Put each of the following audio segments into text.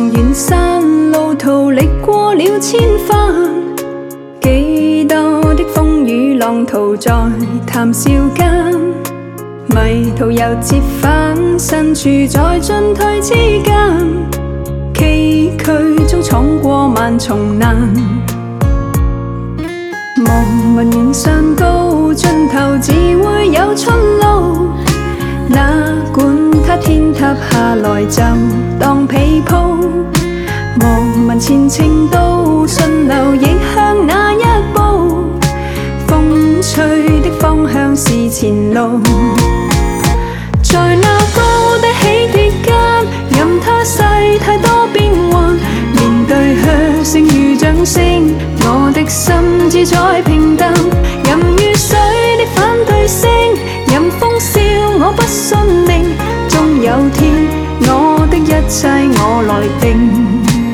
望遠山路途歷過了千番，幾多的風雨浪濤在談笑間，迷途又折返，身處在進退之間，崎嶇中闖過萬重難。望雲遠上高，盡頭自會有出路。哪管他天塌下來就當被鋪，望問前程道，順流亦向那一步。風吹的方向是前路，在那高低起跌間，任他世太多變幻，面對噓聲與掌聲，我的心志在平淡。任雨水的反對聲，任風笑我不信命，終有天我的一切我來定。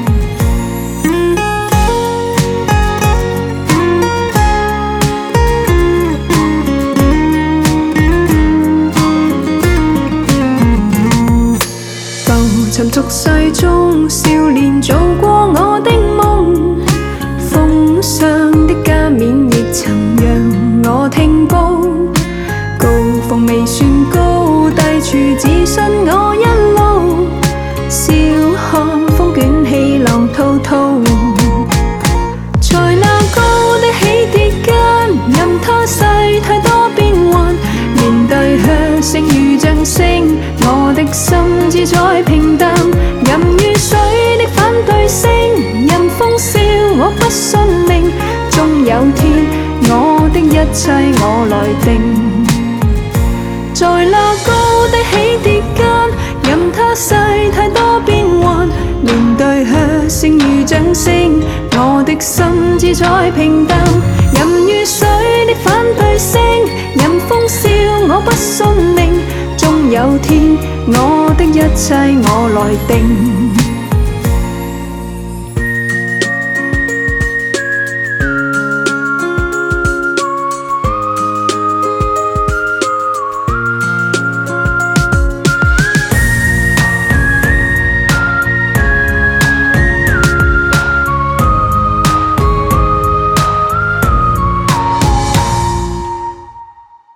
沉俗世中，少年做過我的夢，奉上的加冕亦曾讓我聽報。高峰未算高，低處自信我一路，笑看風捲起浪滔滔。在那高低起跌間，任他世太多變幻，面對噓聲與掌聲，我的心志在平淡。任雨水的反對聲，任風笑我不信命，終有天我的一切我來定。在那高低起跌間，任他世太多變幻，面對噓聲與掌聲，我的心志在平淡。任雨水的反對聲，任風笑我不信命，終有天我的一切我來定。